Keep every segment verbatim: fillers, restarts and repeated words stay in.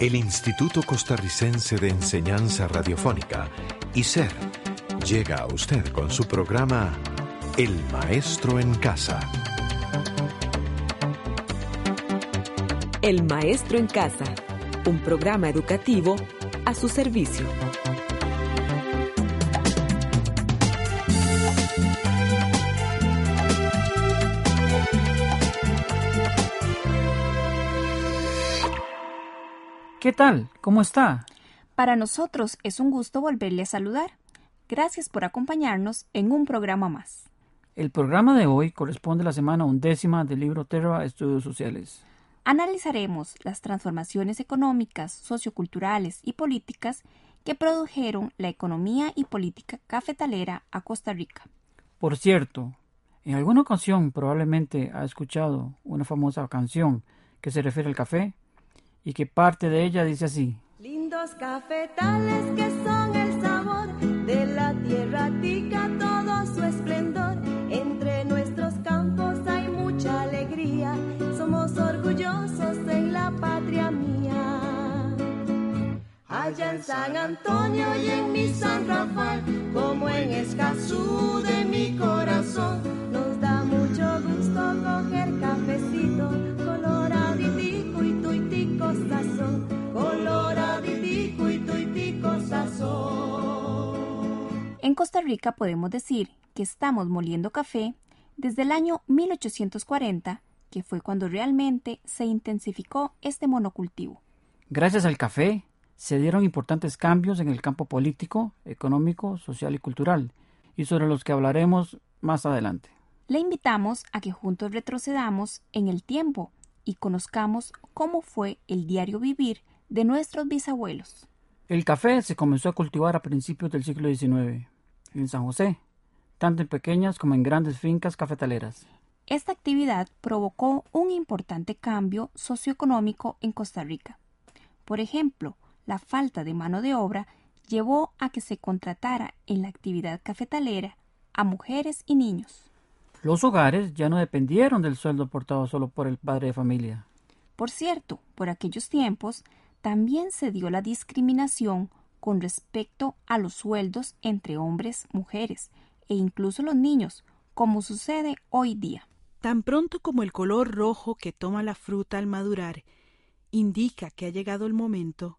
El Instituto Costarricense de Enseñanza Radiofónica, I C E R, llega a usted con su programa El Maestro en Casa. El Maestro en Casa, un programa educativo a su servicio. ¿Qué tal? ¿Cómo está? Para nosotros es un gusto volverle a saludar. Gracias por acompañarnos en un programa más. El programa de hoy corresponde a la semana undécima del libro Terra Estudios Sociales. Analizaremos las transformaciones económicas, socioculturales y políticas que produjeron la economía y política cafetalera a Costa Rica. Por cierto, en alguna ocasión probablemente ha escuchado una famosa canción que se refiere al café y que parte de ella dice así: lindos cafetales que son el sabor de la tierra tica, todo su esplendor. Entre nuestros campos hay mucha alegría, somos orgullosos en la patria mía. Allá en San Antonio y en mi San Rafael, como en Escazú de mi corazón, nos da mucho gusto coger cafecito, coloraditico y tuitico sazón, coloraditico y tuitico sazón. En Costa Rica podemos decir que estamos moliendo café desde el año mil ochocientos cuarenta, que fue cuando realmente se intensificó este monocultivo. Gracias al café se dieron importantes cambios en el campo político, económico, social y cultural, y sobre los que hablaremos más adelante. Le invitamos a que juntos retrocedamos en el tiempo y conozcamos cómo fue el diario vivir de nuestros bisabuelos. El café se comenzó a cultivar a principios del siglo diecinueve en San José, tanto en pequeñas como en grandes fincas cafetaleras. Esta actividad provocó un importante cambio socioeconómico en Costa Rica. Por ejemplo, la falta de mano de obra llevó a que se contratara en la actividad cafetalera a mujeres y niños. Los hogares ya no dependieron del sueldo aportado solo por el padre de familia. Por cierto, por aquellos tiempos también se dio la discriminación con respecto a los sueldos entre hombres, mujeres e incluso los niños, como sucede hoy día. Tan pronto como el color rojo que toma la fruta al madurar indica que ha llegado el momento,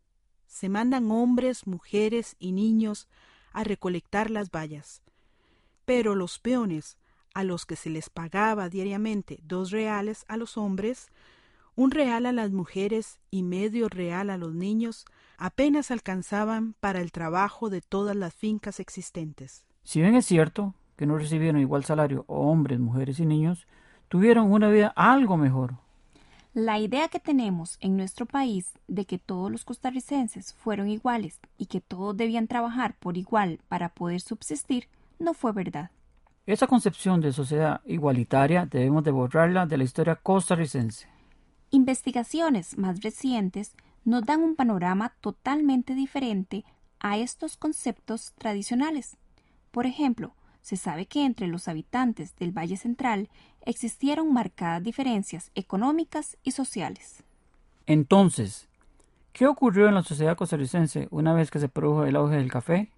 se mandan hombres, mujeres y niños a recolectar las bayas. Pero los peones, a los que se les pagaba diariamente dos reales a los hombres, un real a las mujeres y medio real a los niños, apenas alcanzaban para el trabajo de todas las fincas existentes. Si bien es cierto que no recibieron igual salario hombres, mujeres y niños, tuvieron una vida algo mejor. La idea que tenemos en nuestro país de que todos los costarricenses fueron iguales y que todos debían trabajar por igual para poder subsistir no fue verdad. Esa concepción de sociedad igualitaria debemos de borrarla de la historia costarricense. Investigaciones más recientes nos dan un panorama totalmente diferente a estos conceptos tradicionales. Por ejemplo, se sabe que entre los habitantes del Valle Central existieron marcadas diferencias económicas y sociales. Entonces, ¿qué ocurrió en la sociedad costarricense una vez que se produjo el auge del café?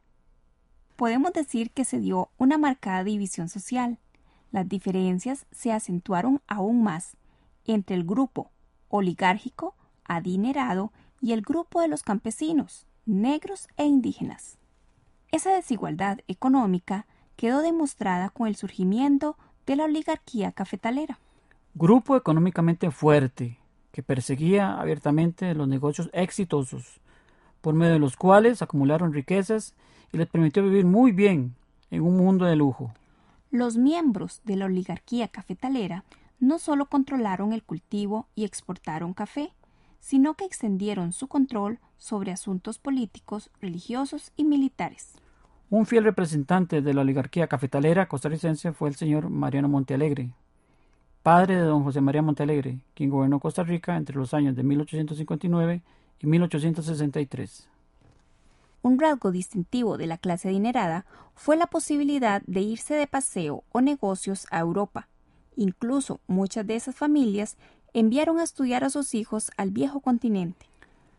Podemos decir que se dio una marcada división social. Las diferencias se acentuaron aún más entre el grupo oligárquico, adinerado y el grupo de los campesinos, negros e indígenas. Esa desigualdad económica quedó demostrada con el surgimiento de la oligarquía cafetalera. Grupo económicamente fuerte que perseguía abiertamente los negocios exitosos, por medio de los cuales acumularon riquezas y les permitió vivir muy bien en un mundo de lujo. Los miembros de la oligarquía cafetalera no solo controlaron el cultivo y exportaron café, sino que extendieron su control sobre asuntos políticos, religiosos y militares. Un fiel representante de la oligarquía cafetalera costarricense fue el señor Mariano Montealegre, padre de don José María Montealegre, quien gobernó Costa Rica entre los años de mil ochocientos cincuenta y nueve y mil ochocientos sesenta y tres. Un rasgo distintivo de la clase adinerada fue la posibilidad de irse de paseo o negocios a Europa. Incluso muchas de esas familias enviaron a estudiar a sus hijos al viejo continente.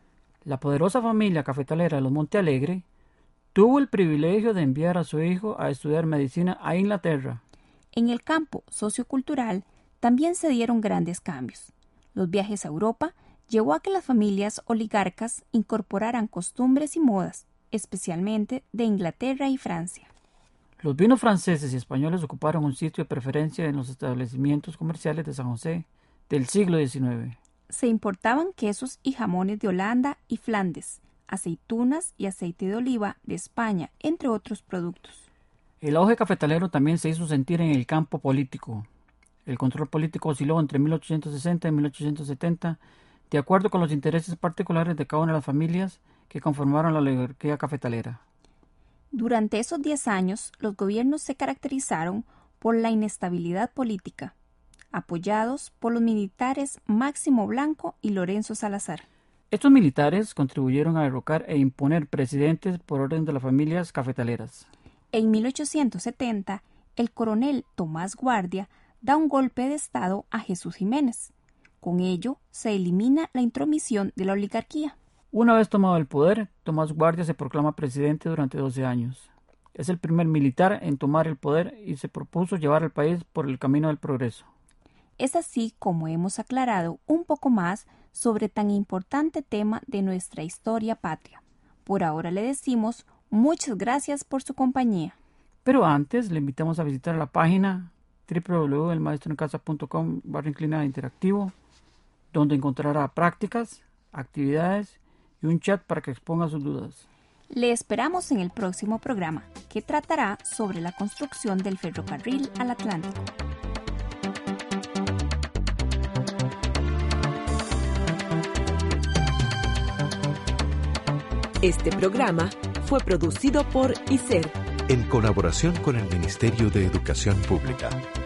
La poderosa familia cafetalera de los Montealegre tuvo el privilegio de enviar a su hijo a estudiar medicina a Inglaterra. En el campo sociocultural también se dieron grandes cambios. Los viajes a Europa llevó a que las familias oligarcas incorporaran costumbres y modas, especialmente de Inglaterra y Francia. Los vinos franceses y españoles ocuparon un sitio de preferencia en los establecimientos comerciales de San José del siglo diecinueve. Se importaban quesos y jamones de Holanda y Flandes, aceitunas y aceite de oliva de España, entre otros productos. El auge cafetalero también se hizo sentir en el campo político. El control político osciló entre mil ochocientos sesenta y mil ochocientos setenta, de acuerdo con los intereses particulares de cada una de las familias que conformaron la oligarquía cafetalera. Durante esos diez años, los gobiernos se caracterizaron por la inestabilidad política, apoyados por los militares Máximo Blanco y Lorenzo Salazar. Estos militares contribuyeron a derrocar e imponer presidentes por orden de las familias cafetaleras. En mil ochocientos setenta, el coronel Tomás Guardia da un golpe de estado a Jesús Jiménez. Con ello, se elimina la intromisión de la oligarquía. Una vez tomado el poder, Tomás Guardia se proclama presidente durante doce años. Es el primer militar en tomar el poder y se propuso llevar al país por el camino del progreso. Es así como hemos aclarado un poco más sobre tan importante tema de nuestra historia patria. Por ahora le decimos muchas gracias por su compañía. Pero antes le invitamos a visitar la página doble u doble u doble u punto el maestro en casa punto com barra inclinada interactivo, donde encontrará prácticas, actividades y un chat para que exponga sus dudas. Le esperamos en el próximo programa, que tratará sobre la construcción del ferrocarril al Atlántico. Este programa fue producido por I S E R, en colaboración con el Ministerio de Educación Pública.